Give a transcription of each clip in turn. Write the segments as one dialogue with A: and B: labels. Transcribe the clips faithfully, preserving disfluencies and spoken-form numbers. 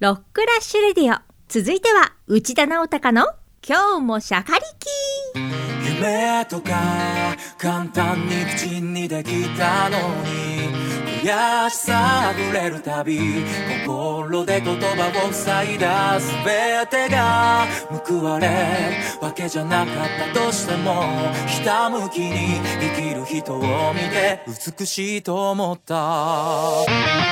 A: ロックラッシュレディオ、続いては内田直隆の今日もしゃかりき。
B: 夢とか簡単に口にできたのに、悔しさあふれるたび心で言葉を塞いだ。全てが報われるわけじゃなかったとしても、ひたむきに生きる人を見て美しいと思った。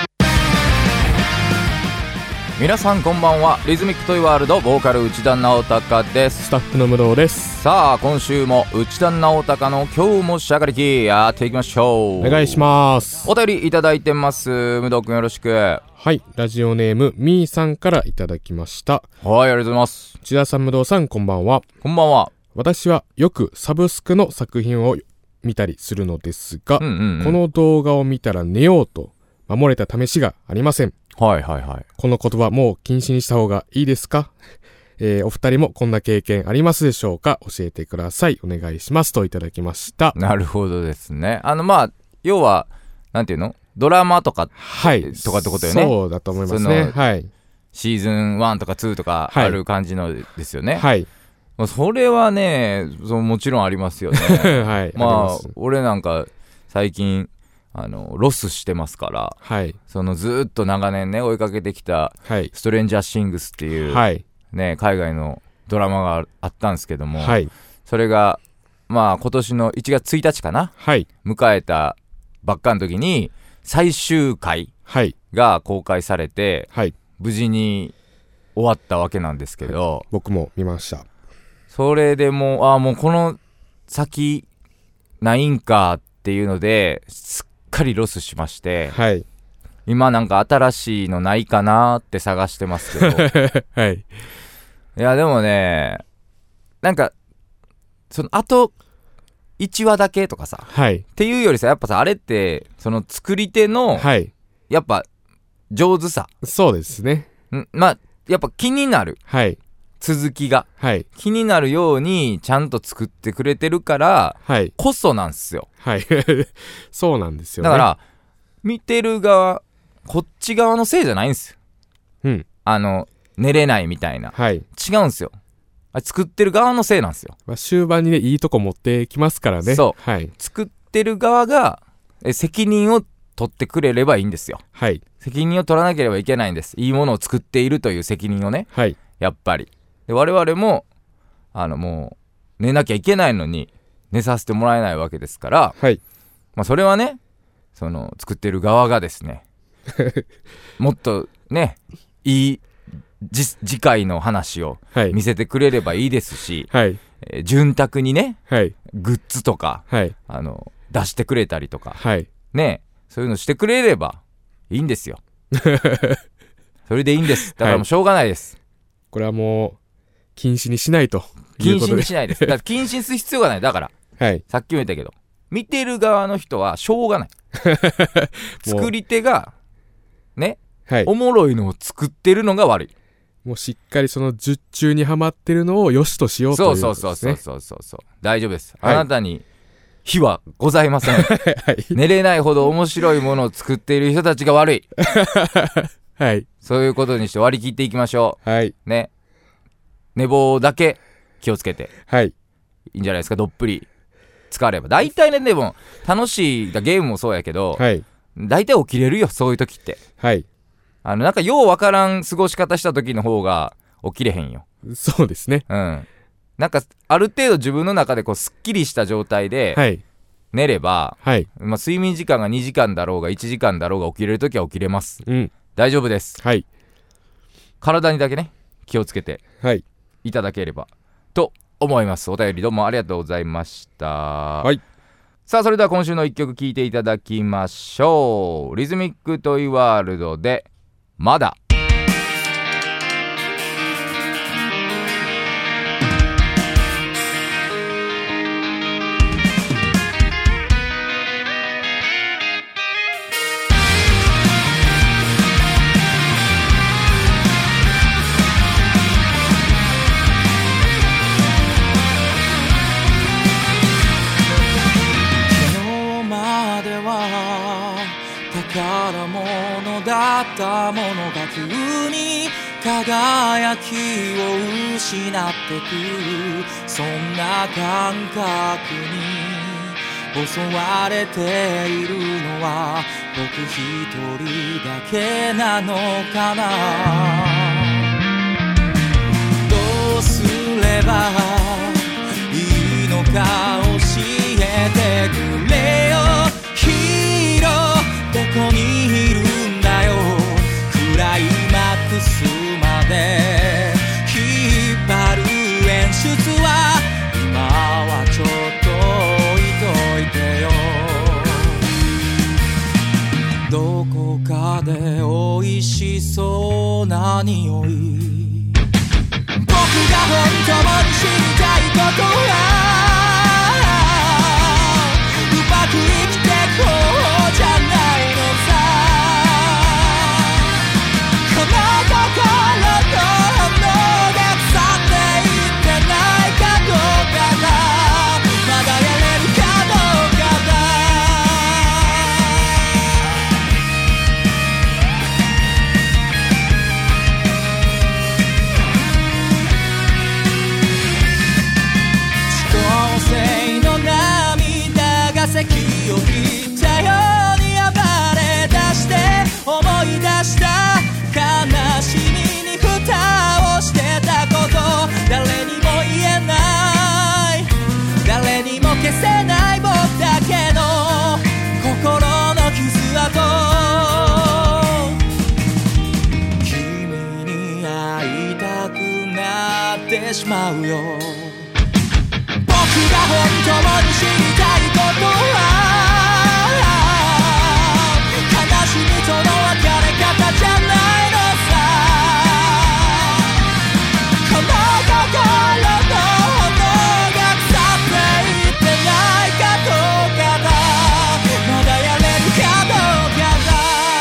C: 皆さんこんばんは。リズミックトイワールドボーカル内田直隆です。
D: スタッフの武藤です。
C: さあ今週も内田直隆の今日もしゃがりきやっていきましょう。
D: お願いします。
C: お便りいただいてます。武藤くんよろしく。
D: はい、ラジオネームみーさんからいただきました。
C: はい、ありがとうございます。
D: 内田さん、武藤さん、こんばんは。
C: こんばんは。
D: 私はよくサブスクの作品を見たりするのですが、
C: うんうんうん、
D: この動画を見たら寝ようと守れた試しがありません。
C: はいはいはい。
D: この言葉もう禁止にした方がいいですか？えー、お二人もこんな経験ありますでしょうか？教えてください。お願いしますといただきました。
C: なるほどですね。あのまあ要はなんていうの、ドラマとか、
D: はい、
C: とかってことよね。
D: そうだと思いますね。はい。
C: シーズンワンとかツーとかある感じのですよね。
D: はい。
C: それはね、そもちろんありますよね。
D: はい。
C: まあ俺なんか最近あのロスしてますから、
D: はい、
C: そのずっと長年ね追いかけてきた、はい、ストレンジャーシングスっていう、はい、ね、海外のドラマがあったんですけども、はい、それがまあ今年のいちがつついたちかな、はい、迎えたばっかの時に最終回が公開されて、はい、無事に終わったわけなんですけど、はい、
D: 僕も見ました。
C: それでもうあもうこの先ないんかっていうのですっかりロスしまして、はい、今なんか新しいのないかなって探してますけど、はい、いやでもね、なんかそのあといちわだけとかさ、はい、っていうよりさ、やっぱさあれってその作り手の、はい、やっぱ上手さ、
D: そうですね、
C: んまあやっぱ気になる、はい、続きが、はい、気になるようにちゃんと作ってくれてるから、はい、こそなんすよ。はい。
D: そうなんですよね。
C: だから見てる側、こっち側のせいじゃないんですよ。うん。あの寝れないみたいな。はい。違うんすよ。あれ作ってる側のせいなんですよ。
D: まあ、終盤にねいいとこ持ってきますからね。
C: そう。はい。作ってる側がえ責任を取ってくれればいいんですよ。はい。責任を取らなければいけないんです。いいものを作っているという責任をね。はい。やっぱり。で我々もあのもう寝なきゃいけないのに寝させてもらえないわけですから、はい、まあそれはね、その作ってる側がですねもっとねいい次回の話を見せてくれればいいですし、はい、えー、潤沢にね、はい、グッズとか、はい、あの出してくれたりとか、はい、ね、そういうのしてくれればいいんですよそれでいいんです。だからもうしょうがないです、はい、
D: これはもう禁止にしないということで。
C: 禁止にしないです。だから禁止にする必要がない。だから、はい、さっきも言ったけど見てる側の人はしょうがない作り手がね、はい、おもろいのを作ってるのが悪い。
D: もうしっかりその術中にはまってるのを良しとしようということですね。
C: そうそうそうそうそう、大丈夫です、はい、あなたに非はございません、はい、寝れないほど面白いものを作っている人たちが悪いはい、そういうことにして割り切っていきましょう。はいね、寝坊だけ気をつけて、はい、いいんじゃないですか。どっぷり使われば大体ね。でも楽しいゲームもそうやけど、はい、大体起きれるよそういう時って。はい、あのなんかようわからん過ごし方した時の方が起きれへんよ。
D: そうですね。うん。
C: なんかある程度自分の中でこうすっきりした状態で寝れば、はい、まあ、睡眠時間がにじかんだろうがいちじかんだろうが起きれる時は起きれます、うん、大丈夫です、はい、体にだけね気をつけていただければと思います。お便りどうもありがとうございました。はい、さあそれでは今週のいっきょく聴いていただきましょう。リズミックトイワールドでまだ。
B: 宝物だったものが急に輝きを失ってく、そんな感覚に襲われているのは僕一人だけなのかな。どうすればいいのか教えてくれよ。ヒーローどこにいるんだよ。クライマックスまで引っ張る演出は今はちょっと置いといてよ。どこかで美味しそうな匂い、僕が本当に知りたいことはうまく生きてこうじゃないのさ。この心の炎が腐っていってないかどうかだ。まだやれるかどうかだ。遅効性の涙が咳を切ったように暴れ出して思い出した悲しみに蓋をしてたこと、誰にも言えない誰にも消せない僕だけの心の傷跡、君に会いたくなってしまうよ。僕が本当に知りたいことは悲しみとの別れ方じゃないのさ。この心の炎が腐っていってないかどうかだ。まだやれるかどうかだ。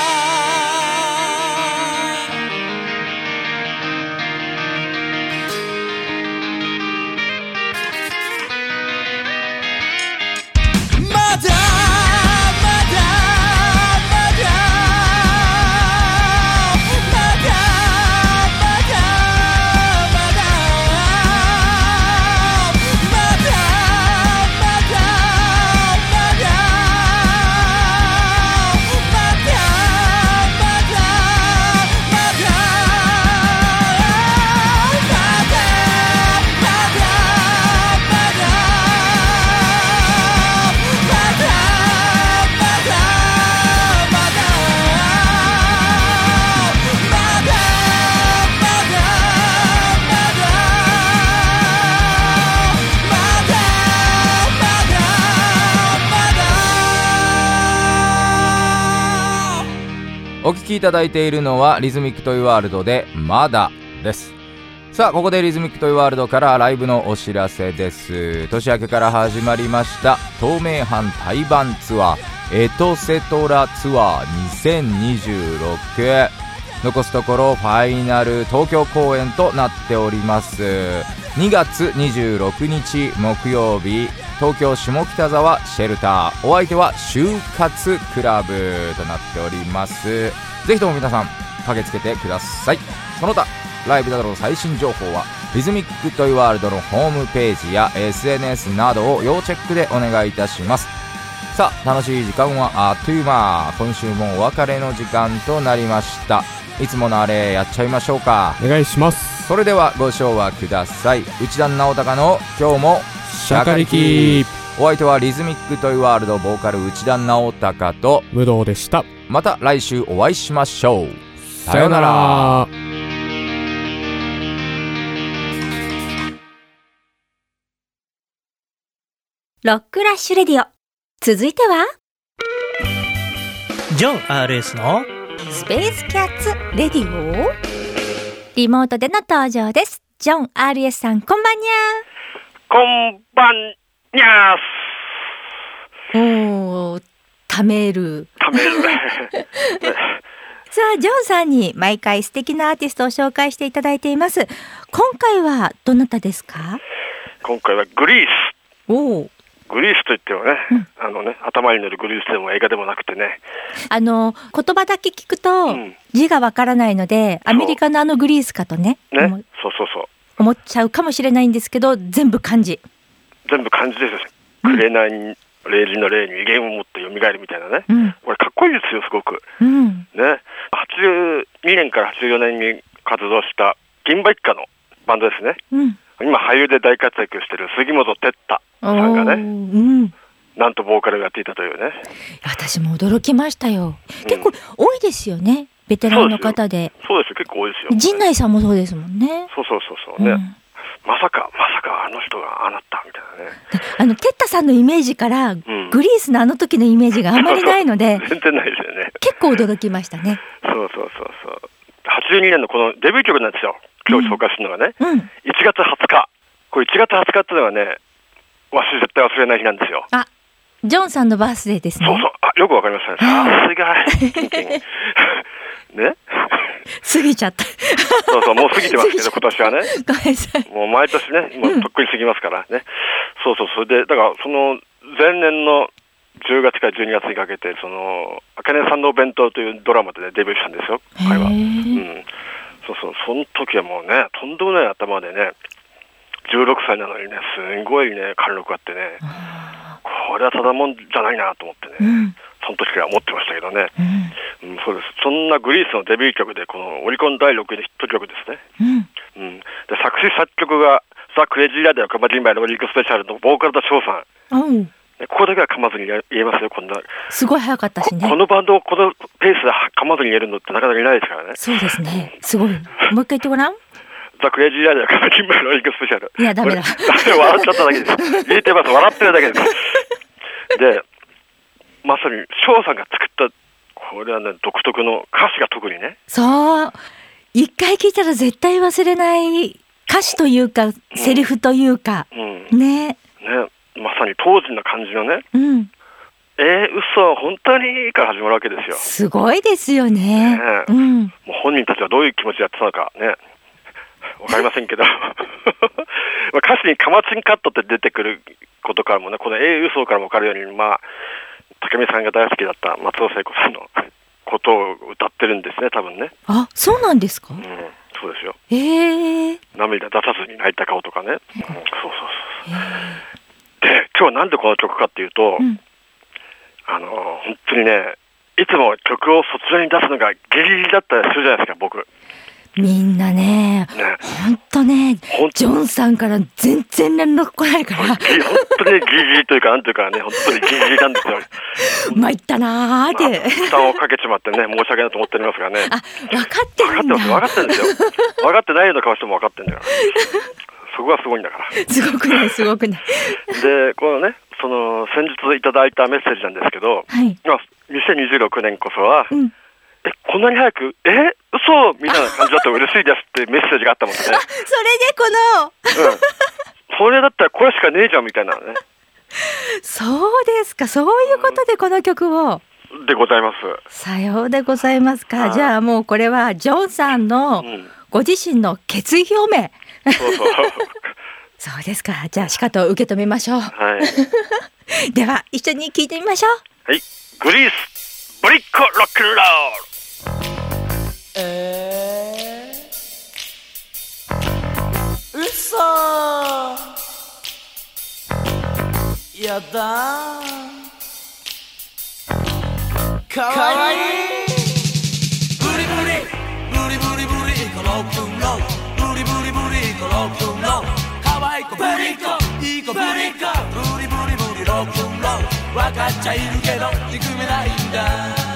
B: まだ
C: お聴きいただいているのはリズミックトイワールドでまだです。さあここでリズミックトイワールドからライブのお知らせです。年明けから始まりました東名阪対バンツアーエトセトラツアーにせんにじゅうろく、残すところファイナル東京公演となっております。にがつにじゅうろくにち木曜日、東京下北沢シェルター、お相手は就活クラブとなっております。ぜひとも皆さん駆けつけてください。その他ライブなどの最新情報はリズミックトイワールドのホームページや エスエヌエス などを要チェックでお願いいたします。さあ楽しい時間はあっという間、今週もお別れの時間となりました。いつものあれやっちゃいましょうか。
D: お願いします。
C: それではご唱和ください。内田直隆の今日も
D: シャカリキ。
C: お相手はリズミックトイワールドボーカル内田直隆と
D: 武道でした。
C: また来週お会いしましょう。
D: さよなら。
A: ロックラッシュレディオ、続いては
E: ジョン アールエス の
A: スペースキャッツレディオ、リモートでの登場です。ジョン アールエス さん、こんばんにゃ
F: こんばんにゃーす。
A: おー、ためる
F: ためる
A: さあジョンさんに毎回素敵なアーティストを紹介していただいています。今回はどなたですか？
F: 今回はグリース
A: おー、
F: グリースといってもね、うん、あのね頭に塗るグリースでも映画でもなくてね、
A: あの言葉だけ聞くと、うん、字がわからないのでアメリカのあのグリースかとね、
F: ねそうそうそう
A: 思っちゃうかもしれないんですけど、全部漢字
F: 全部漢字ですよ。紅に霊人の霊に威厳を持って蘇るみたいなね、うん、これかっこいいですよすごく、うん、ね。はちじゅうにねんからはちじゅうよねんに活動した銀馬一家のバンドですね、うん、今俳優で大活躍してる杉本哲太さんがね、うん、なんとボーカルをやっていたというね。
A: 私も驚きましたよ。結構多いですよね、ベテランの方で。
F: そうですよ、結構多いですよ。
A: 陣内さんもそうですもんね。
F: そうそうそうそうね、うん、まさかまさかあの人がああなったみたいなね。
A: あの哲太さんのイメージから、うん、グリースのあの時のイメージがあんまりないので
F: 全然ないですよね。
A: 結構驚きましたね。
F: そうそうそうそう。はちじゅうにねんのこのデビュー曲なんですよ、今日紹介するのがね、うんうん、いちがつはつか。これいちがつはつかっていうのはね、忘れ絶対忘れない日なんですよ。
A: あ、ジョンさんのバースデーですね。
F: そうそう、あ、よくわかりましたね。さすがキンキンね
A: 過ぎちゃった
F: そうそう、もう過ぎてますけど今年はね
A: ごめんなさい、
F: もう毎年ね、もうとっくに過ぎますからね、うん、そうそう、それでだからその前年のじゅうがつからじゅうにがつにかけて、そのあかねさんのお弁当というドラマで、ね、デビューしたんですよ、彼は。うん、そうそう、その時はもうね、とんでもない頭でね、じゅうろくさいなのにね、すごいね貫禄あってね、これはただもんじゃないなと思ってね、うん、その時から思ってましたけどね、うんうん、そうです。そんなグリースのデビュー曲で、このオリコンだいろくいのヒット曲ですね、うんうん、で作詞作曲がザ・クレイジーラディオカマジンバイのリークスペシャルのボーカルと翔さん、うん、ここだけは噛まずに言えますよ。こんな
A: すごい早かったしね、
F: こ, このバンドをこのペースで噛まずに言えるのってなかなかいないですからね。
A: そうですね、すごい。もう一回言ってごらん。
F: ザ・クレイジーラディオカマジンバイのリークスペシャル。
A: いやダメだ
F: 笑っちゃっただけです言えてます、笑ってるだけですでまさに翔さんが作った、これはね独特の歌詞が特にね、
A: そう一回聞いたら絶対忘れない歌詞というか、うん、セリフというか、うん、ねね、
F: まさに当時の感じのね、うん、えー、嘘本当にから始まるわけですよ。
A: すごいですよね、ね、うん、
F: もう本人たちはどういう気持ちでやってたのかねわかりませんけど歌詞にカマチンカットって出てくることからもね、このえー、嘘からも分かるように、まあ武美さんが大好きだった松尾聖子さんのことを歌ってるんですね、多分ね。
A: あ、そうなんですか。
F: うん、そうですよ。
A: えー、
F: 涙出さずに泣いた顔とかね、うん、そうそうそう、えー、で今日はなんでこの曲かっていうと、うん、あの本当にね、いつも曲をそちらに出すのがギリギリだったりするじゃないですか、僕。
A: みんなね、本当ね、ジョンさんから全然連絡来ないから本
F: 当にギリギリというか、なんというかね、本当にギリギリなんですよ
A: 参ったなーって、まあ、
F: 負担をかけちまってね、申し訳ないと思っておりますがね。
A: あ、分かってるんだ。
F: 分かってます、分かってるんですよ分かってないような顔しても分かってるんだからそこがすごいんだから
A: すごくない、すごくない
F: で、このね、その先日いただいたメッセージなんですけど、はい、にせんにじゅうろくねんこそは、うん、え、こんなに早く、え、嘘みたいな感じだと嬉しいですってメッセージがあったもんね。あ、それで
A: この、
F: うん、それだったらこれしかねえじゃんみたいなね。
A: そうですか、そういうことでこの曲を、
F: うん、でございます。
A: さようでございますか。じゃあもうこれはジョンさんのご自身の決意表明、うん、そうそうそうですか。じゃあしかと受け止めましょう、はい、では一緒に聴いてみましょう。
F: はい、グリースブリッコロックンロール。
B: えー、うそやだかわいいブリブリブリブリブリコロックンロール、ブリブリブリコロックンロール、かわいい子ブリコいい子ブリコ、ブリブリブリロックンロール、わかっちゃいるけど憎めないんだ。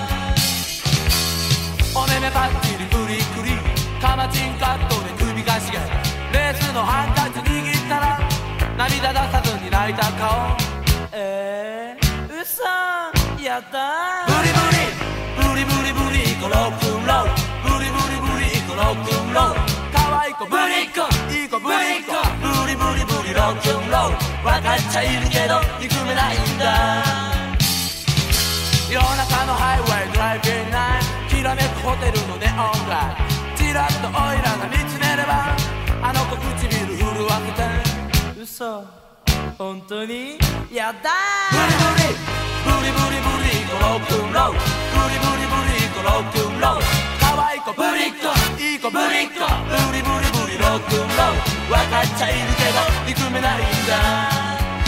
B: お目目パッキリクリクリ、カマチンカットで首かしげ、レースのハンカチ握ったら涙出さずに泣いた顔、えー、うそやだブリブリブリブリブリコロックンロール、ブリブリブリコロックンロール、かわいい子ブリコいい子ブリコ、ブリブリブリロックンロール、わかっちゃいるけど憎めないんだ。夜中のハイウェイドライビングナイト、きらめくホテルのネオンライト、ちらっとオイラが見つめればあの子唇震わせて、嘘本当にやったーブリブリブリブリブリコロックンロールブリブリブリコロックンロール可愛い子ブリッコいい子ブリッコブリブリブリロックンロール分かっちゃいるけど憎めないんだ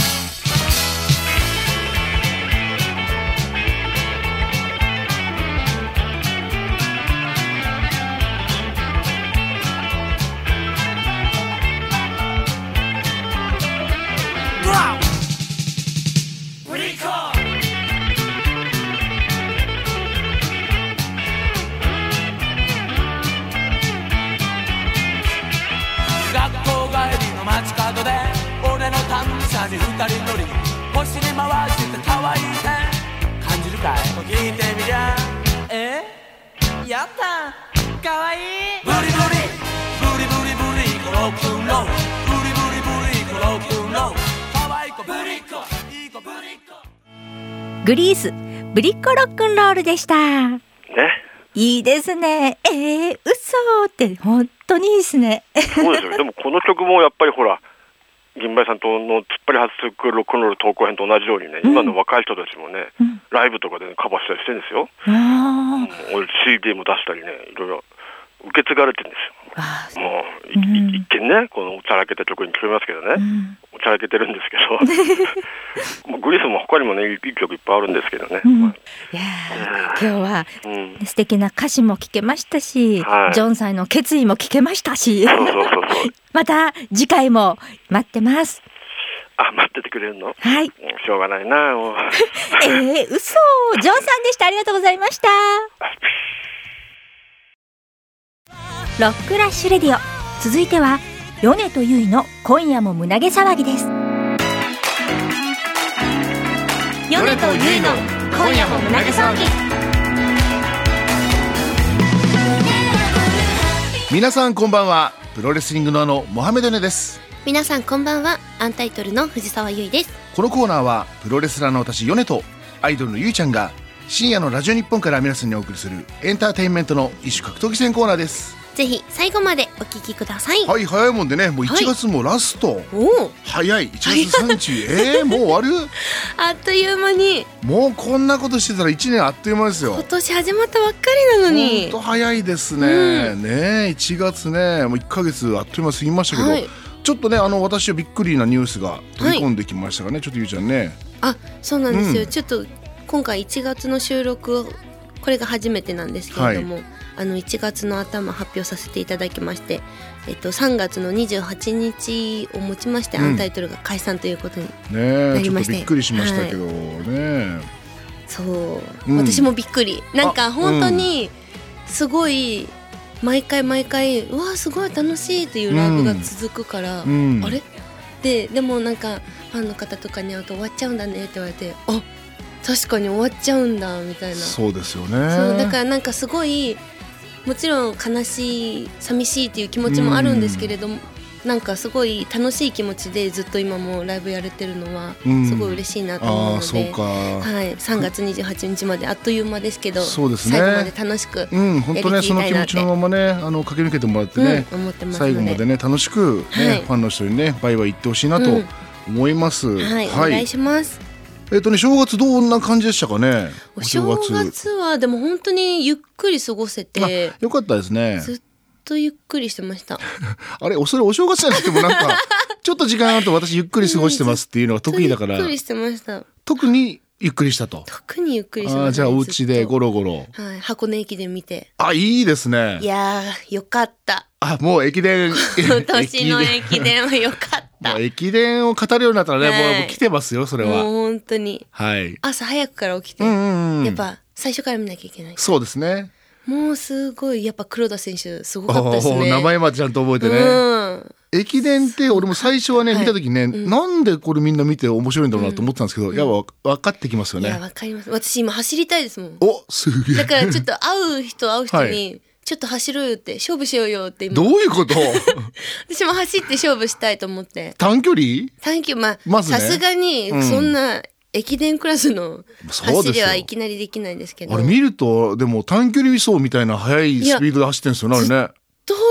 B: に二人乗り星に回して可愛いね感じるかい聞いてみりゃえやった可愛いブリブリブリブリブリコロックンロールブリブリブリコロックンロール可愛い子ブリッコいい子ブリッコ
A: グリースブリッコロックンロールでした
F: ね。
A: いいですね。えー、嘘って本当にいいですね。
F: そうですよ。でもこの曲もやっぱりほら銀杯さんとの突っ張り発くロックンロール投稿編と同じようにね、うん、今の若い人たちもね、うん、ライブとかで、ね、カバーしたりしてるんですよ。あ、うん、俺 シーディー も出したりね、いろいろ受け継がれてるんですよ。もう、うん、一見ねこのおちゃらけた曲に聞こえますけどね、うん、おちゃらけてるんですけどもうグリスも他にもねいい曲いっぱいあるんですけどね、うん、い
A: や今日は、うん、素敵な歌詞も聞けましたし、はい、ジョンさんの決意も聞けましたしそうそうそうそうまた次回も待ってます。
F: あ、待っててくれるの？
A: はい。
F: しょうがないなもう
A: えー、嘘。ジョンさんでした。ありがとうございました。ロックラッシュレディオ、続いては米とゆいの今夜も胸毛騒ぎです。米とゆいの今夜も胸毛騒ぎ。
E: 皆さんこんばんは。プロレスリングのあのモハメドネです。
G: 皆さんこんばんは。アンタイトルの藤沢優衣です。
E: このコーナーはプロレスラーの私米とアイドルのゆいちゃんが深夜のラジオ日本から皆さんにお送りするエンターテインメントの一種格闘技戦コーナーです。
G: ぜひ最後までお聞きください。
E: はい、早いもんでね、もういちがつもラスト、はい、お早いいちがつさんじゅうえー、もう終わる
G: あっという間に。も
E: うこんなことしてたらいちねんあっという間ですよ。
G: 今年始まったばっかりなのに
E: ほんと早いですね、うん、ねいちがつねもういっかげつあっという間過ぎましたけど、はい、ちょっとねあの私はびっくりなニュースが飛び込んできましたがね、はい、ちょっとゆうちゃんね。
G: あ、そうなんですよ、うん、ちょっと今回いちがつの収録をこれが初めてなんですけれども、はい、あのいちがつの頭発表させていただきまして、えっと、さんがつのにじゅうはちにちをもちまして、うん、アンタイトルが解散ということになりまして、
E: ね、ちょっとびっくりしましたけどね、
G: はい、そう、うん、私もびっくり。なんか本当にすごい毎回毎回うわすごい楽しいっていうライブが続くから、うんうん、あれででもなんかファンの方とかに会うと終わっちゃうんだねって言われて、あ確かに終わっちゃうんだみたいな。
E: そうですよね。
G: そうだからなんかすごいもちろん悲しい寂しいっていう気持ちもあるんですけれども、うん、なんかすごい楽しい気持ちでずっと今もライブやれてるのはすごい嬉しいなと思うので、うん、あそうか、はい、さんがつにじゅうはちにちまであっという間ですけど、
E: そうですね、
G: 最後まで楽しくやりきりたいなって、うん、本当ね
E: その気持ちのままねあの駆け抜けてもらってね、うん、思ってますので最後までね楽しく、ねはい、ファンの人にねバイバイ言ってほしいなと思います、うん、
G: はい、はい、お願いします。
E: えっとね、正月どんな感じでしたかね。
G: お正月、お正月はでも本当にゆっくり過ごせて
E: よかったですね。
G: ずっとゆっくりしてました
E: あれそれお正月じゃなくてもなんかちょっと時間あると私ゆっくり過ごしてますっていうのが得意だから、
G: ゆっくりしてました。
E: 特にゆっくりしたと。
G: 特にゆっくりしました、
E: あじゃあお家でゴロゴロ、
G: はい、箱根駅伝見て。
E: あいいですね。
G: いやーよかった。
E: あもう駅伝
G: 今年の駅伝はよかった
E: もう駅伝を語るようになったらね、はい、もう来てますよそれは。
G: もう本当に、
E: はい、
G: 朝早くから起きて、うんうんうん、やっぱ最初から見なきゃいけない。
E: そうですね。
G: もうすごいやっぱ黒田選手すごかったですね。
E: 名前までちゃんと覚えてね、うん、駅伝って俺も最初はね見た時ね、はいうん、なんでこれみんな見て面白いんだろうなと思ってたんですけど、うん、やっぱ分かってきますよね。
G: いや分かります。私今走りたいですもん。
E: おすげえ。
G: だからちょっと会う人会う人に、はいちょっと走ろうよって勝負しようよって今。
E: どういうこと
G: 私も走って勝負したいと思って。
E: 短距離
G: 短距離まあさすがにそんな駅伝クラスの走りはいきなりできないんですけど、
E: あれ見るとでも短距離走みたいな速いスピードで走ってるんですよね。あれね
G: ずっ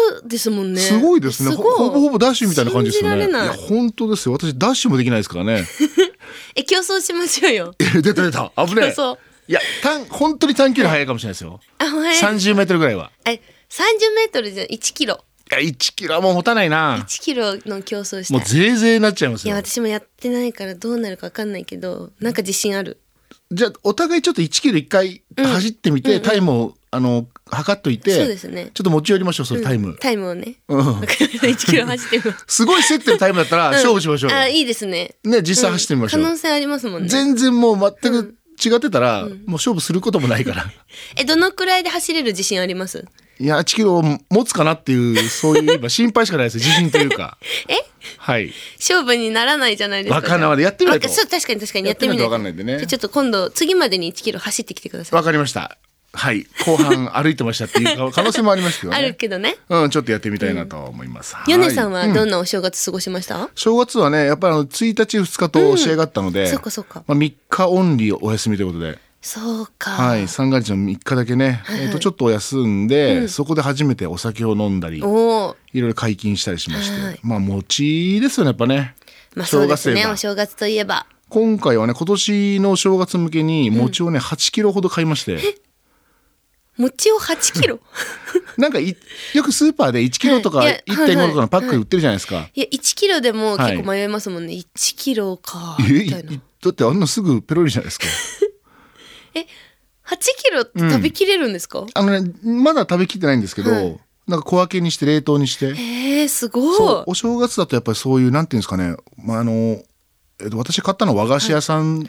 G: ですもんね。
E: すごいですね。
G: すごい
E: ほぼほぼダッシュみたいな感じですよね。
G: 信じられない。
E: いや本当ですよ。私ダッシュもできないですからね。
G: え、競争しましょうよ。
E: え、出た出た。危ねえ。
G: 競争。
E: いや、短本当に短距離速いかもしれないですよ。
G: あ、はい。
E: さんじゅうメートルぐらいは。
G: え、さんじゅうメートルじゃいちキロ。
E: いや、いちキロはもう持たないな。
G: いちキロの競争したい。
E: もうぜいぜいになっちゃいますよ。
G: いや、私もやってないからどうなるか分かんないけど、なんか自信ある。
E: じゃあお互いちょっといちキロいっかい走ってみて、うん、タイムをあの測っといて、
G: そうですね、
E: ちょっと持ち寄りましょう、そのタイム、
G: うん、タイムをね、
E: うん、
G: いちキロ走ってみます
E: すごい競ってるタイムだったら勝負しましょうよ、
G: うん、あ、いいですね。
E: ね、実際走ってみましょう、
G: うん、可能性ありますもんね。
E: 全然もう全く違ってたら、うん、もう勝負することもないから
G: え、どのくらいで走れる自信あります？
E: いや、いちキロ持つかなっていう、そういう今心配しかないです。自信というか
G: え、
E: はい、
G: 勝負にならないじゃないですか。
E: わかんないまでやってみないと。
G: そう、確かに確かにやってみないと
E: わかんないんでね。
G: じゃちょっと今度次までにいちキロ走ってきてください。
E: わかりました。はい、後半歩いてましたっていう可能性もありますけどね。
G: あるけどね。
E: うん、ちょっとやってみたいなと思います。
G: ヨネさんはどんなお正月過ごしました？うん、
E: 正月はね、やっぱりあのついたちふつかと試合があったので、うん、
G: そうかそうか。
E: まあみっかオンリーお休みということで。
G: そうか。
E: はい、三が日のみっかだけね、はいはい、えっとちょっと休んで、うん、そこで初めてお酒を飲んだり、いろいろ解禁したりしまして、はいはい、まあ餅ですよね、やっぱね。
G: まあそうですね、お正月といえば。
E: 今回はね、今年の正月向けに餅をね、うん、はちキロほど買いまして。
G: 餅をはちキロ
E: なんかいよくスーパーでいちキロとか いってんご とかのパックで売ってるじゃないですか。はいはい、
G: いやいちキロでも結構迷いますもんね。はい、いちキロかみたいな。
E: だってあんなすぐペロリじゃないですか。
G: え、はちキロって食べきれるんですか？うん、
E: あのね、まだ食べきってないんですけど、はい、なんか小分けにして冷凍にして。
G: えー、すごい。
E: そう、お正月だとやっぱりそういうなんていうんですかね、まああのえっと私買ったのは和菓子屋さん、はい、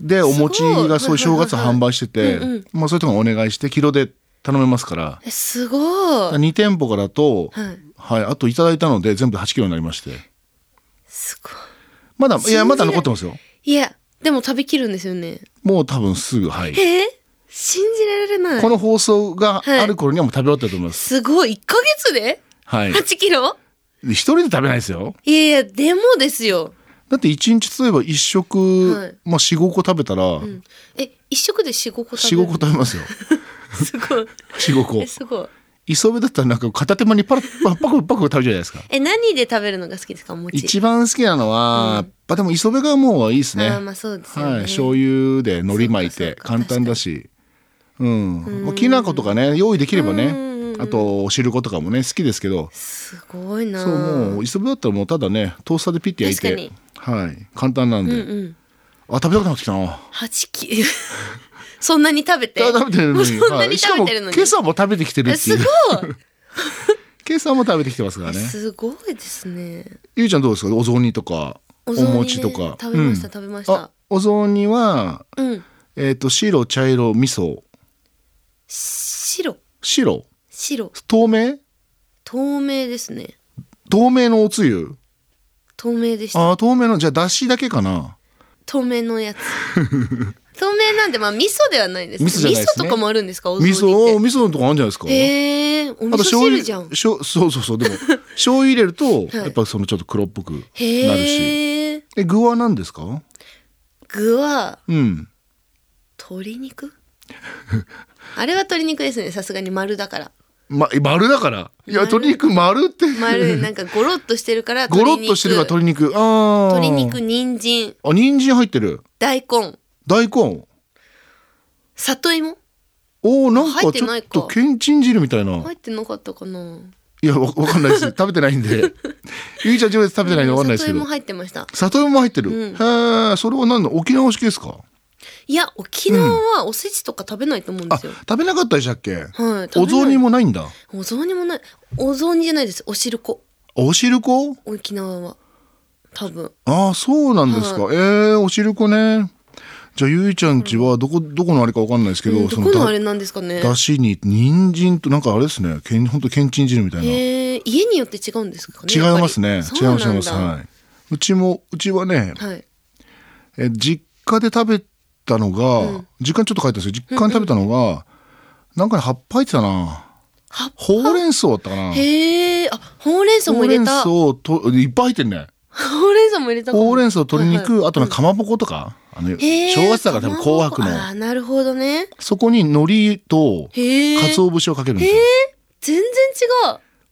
E: でお餅がそういう正月販売してて、まあそういうところお願いしてキロで頼めますから。
G: え、すごい。
E: に店舗からと、はい、はい、あといただいたので全部はちキロになりまして。
G: すごい。
E: まだいやまだ残ってますよ。
G: いやでも食べきるんですよね。
E: もう多分すぐ、はい。
G: えー、信じられない。
E: この放送がある頃にはもう食べ終わってると思います。
G: はい、すごい、いっかげつで、はい、はちキロ？
E: 一人で食べないですよ。
G: いやいやでもですよ。
E: だって一日例えば一食、はい、まあ四五個食べたら、うん、
G: え、一食で四五個食べる？
E: 四五個食べますよ。
G: すごい。
E: 四五個。
G: え、すごい。
E: 磯辺だったらなんか片手間にパラパクパクパク食べるじゃないですか。
G: え、何で食べるのが好きですか？餅。
E: 一番好きなのは、うん、やっぱでも磯辺がもういいですね。
G: あ、まあそうですよね。はい、
E: 醤油で海苔巻いて簡単だし、うん、うん、まあ、きな粉とかね用意できればね、あとお汁粉とかもね好きですけど。
G: すごいな。
E: そう、もう磯辺だったらもうただねトースターでピッて焼いて、はい、簡単なんで、うんうん、あ、食べたくなってきたな。
G: はちキロそんなに食べて
E: 食べてるのに、
G: そんなに食べてるのに、
E: はい、しかも今朝も食べてきてるっていう。
G: すごい
E: 今朝も食べてきてますからね。
G: すごいですね。
E: ゆうちゃんどうですか？お雑煮とか お, お餅とか、ね、
G: 食べました、うん、食べました。
E: お雑煮は、うん、えっ、ー、と白茶色味噌。
G: 白
E: 白
G: 白
E: 透明
G: 透明ですね。
E: 透明のおつゆ。
G: 透明でした。
E: あ、透明の、じゃあだしだけかな。
G: 透明のやつ透明なんで、まあ味噌ではないです。味噌じゃないですね。味噌とかもあるんですか？お雑煮って。味噌、
E: 味噌のとこあるんじゃないですか。
G: へえ、お味噌汁じゃん。
E: そうそうそうでも醤油入れると、はい、やっぱそのちょっと黒っぽくなるし。え、具は何ですか？
G: 具は、
E: うん、
G: 鶏肉あれは鶏肉ですね。さすがに丸だから。
E: ま、丸だから。いや、鶏肉丸って
G: 丸、なんかゴロッとしてるから
E: ゴロッとしてるから鶏肉。ああ。
G: 鶏肉、人参。
E: あ、人参入ってる。
G: 大根。
E: 大根。
G: 里芋。
E: おお、なんかちょっとけんちん汁みたいな。
G: 入ってなかったかな。
E: いや、わかんないです。食べてないんで。ゆいちゃん上で食べてないんでわかんないですけど。
G: 里芋入ってました。
E: 里芋も入ってる。うん、へえ、それは何だ、沖縄式ですか？
G: いや、沖縄はおせちとか食べないと思うんですよ。
E: うん、食べなかったでしたっけ？はい。
G: お
E: 雑煮もないんだ。
G: お雑煮もない。お雑煮じゃないです。お汁粉。
E: お汁粉？
G: 沖縄は多分。
E: ああ、そうなんですか。はい、えー、お汁粉ね。じゃあゆいちゃん家はどこ、どこのあれかわかんないですけど、うん、
G: どこのあれなんですかね。
E: だしに人参となんかあれですね。けん、ほんとけんちん汁みたいな。
G: へえ、家によって違うんですかね。
E: 違いますね。違います違います。はい。うちもうちはね、はい、え実家で食べたのが、うん、実家にちょっと書いてあるんですよ。実家に食べたのが、うんうん、なんかね葉っぱ入ってたな。ほうれん草だったかな。
G: へえ、あ、ほうれん草も入れた。
E: ほうれん草といっぱい入ってんね。
G: ほうれん草も入れたかも。
E: ほうれん草、鶏肉、はいはい、あとねかまぼことか。あの正月だから多分紅白の。
G: あ、なるほどね。
E: そこに海苔と鰹節をかけるんですよ。
G: へえ、全然違う。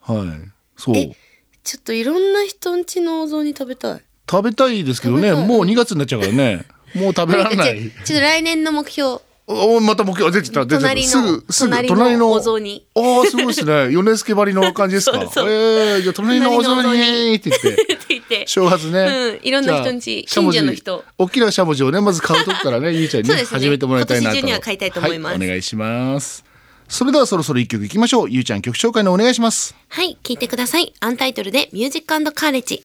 E: はいそう。
G: えちょっといろんな人ん家のお雑煮食べたい。
E: 食べたいですけどね、もうにがつになっちゃうからねもう食べられない。
G: ちょっと来年の目標。
E: おまた目標出てた出てた。すぐすぐ隣の
G: お雑煮。
E: ああすごいですね。米助ばりの感じですか。そうそうえー、じゃあ隣のお雑煮って言って正月ね、
G: うん、いろんな人んち近所の人
E: 大きなしゃもじをねまず買うとこからねゆうちゃんに、ねね、始めてもらいたいなと。
G: 今年中には買いたいと思います、
E: はい、お願いします。それではそろそろ一曲いきましょう。ゆうちゃん曲紹介のお願いします。
G: はい、聞いてください。アンタイトルでミュージック&カーレッジ。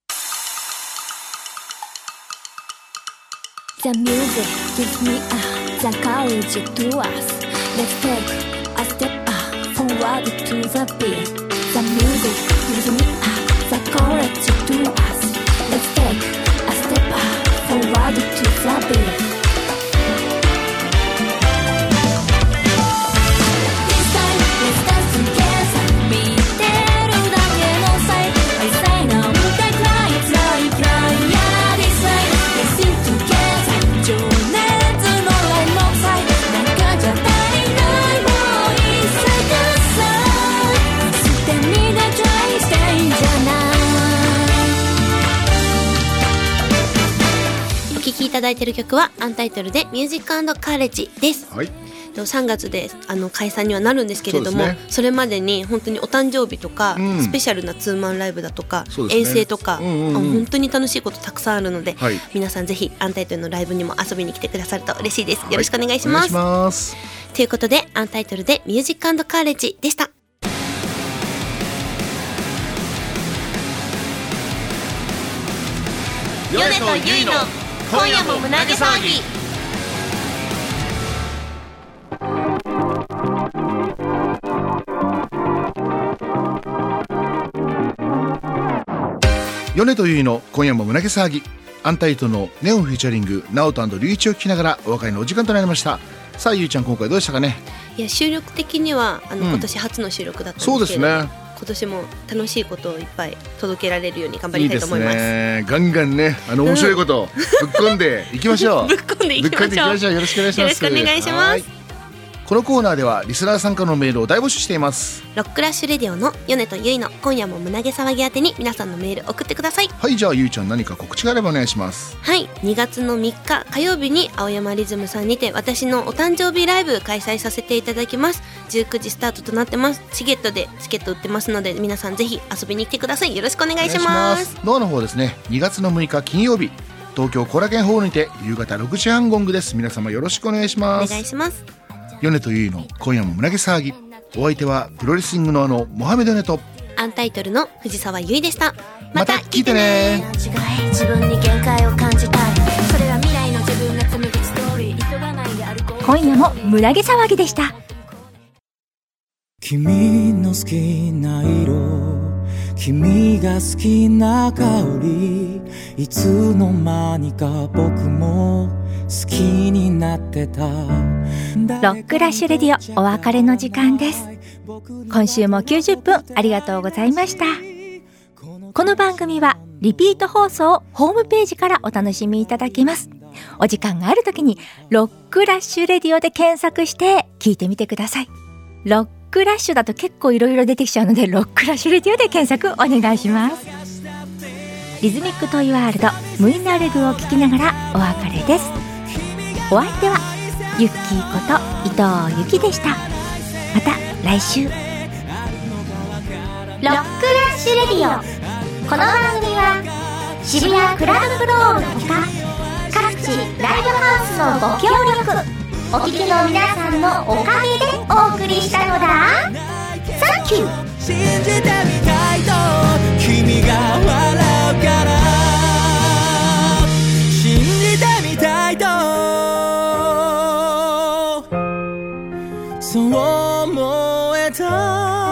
H: The music gives me a, the courage to us. Let's take a step uh, forward to the beat. The music gives me a, the courage to us. Let's take a step uh, forward to the beat.
G: いただいている曲はアンタイトルでミュージック&カーレッジです、はい、さんがつであの解散にはなるんですけれども そ,、ね、それまでに本当にお誕生日とか、うん、スペシャルなツーマンライブだとか、ね、遠征とか、うんうんうん、あ本当に楽しいことたくさんあるので、はい、皆さんぜひアンタイトルのライブにも遊びに来てくださると嬉しいです。よろしくお願いします、はい、お願いします。ということでアンタイトルでミュージック&カーレッジでした。
B: 米とゆいの今夜も胸毛騒ぎ。
E: 米とゆいの今夜も胸毛騒ぎ。アンタイトのネオンフィーチャリングナオト&リュウイチを聞きながらお別れのお時間となりました。さあゆいちゃん今回どうでしたかね。
G: いや収録的にはあの、うん、今年初の収録だったんですけど、そうですね、今年も楽しいことをいっぱい届けられるように頑張りたいと思います。いいですね、
E: ガンガンねあの面白いことをぶっ込んでいきましょう
G: ぶっ込んでいきましょう。ぶっ込んでいきましょう。
E: よろしくお願いします。よろしくお願いします。このコーナーではリスナー参加のメールを大募集しています。
G: ロックラッシュレディオの米とゆいの今夜も胸毛騒ぎ宛てに皆さんのメール送ってください。
E: はい、じゃあゆいちゃん何か告知があればお願いします。
G: はい、にがつのみっか火曜日に青山リズムさんにて私のお誕生日ライブ開催させていただきます。じゅうくじスタートとなってます。チゲットでチケット売ってますので皆さんぜひ遊びに来てください。よろしくお願いします。
E: ドアの方ですね、にがつのむいか金曜日東京コラケンホールにて夕方ろくじはんゴングです。皆様よろしくお願いします。
G: お願いします。
E: 米とゆいの今夜も胸毛騒ぎ。お相手はプロレスリングのあのモハメドネと
G: アンタイトルの藤沢ゆいでした。
E: また聞いてね。
H: 自分に限界を感じたい。それは未来の自分が紡ぐストーリー。急がないで歩こう。
A: 今夜も胸毛騒ぎでした。
B: 君の好きな色、君が好きな香り、いつの間にか僕も好きになってた。ロ
A: ックラッシュレディオお別れの時間です。今週もきゅうじゅっぷんありがとうございました。この番組はリピート放送をホームページからお楽しみいただけます。お時間があるときにロックラッシュレディオで検索して聞いてみてください。ロックラッシュだと結構いろいろ出てきちゃうのでロックラッシュレディオで検索お願いします。リズミックトイワールドムイナレグを聞きながらお別れです。お相手はユッキーこと伊藤由紀でした。また来週。ロックラッシュレディオ、この番組は渋谷クラブフローのほか各地ライブハウスのご協力お聞きの皆さんのおかげでお送りしたのだ。サンキュー。
B: 信じてみたいと君が笑うから信じてみたいとそう思えた。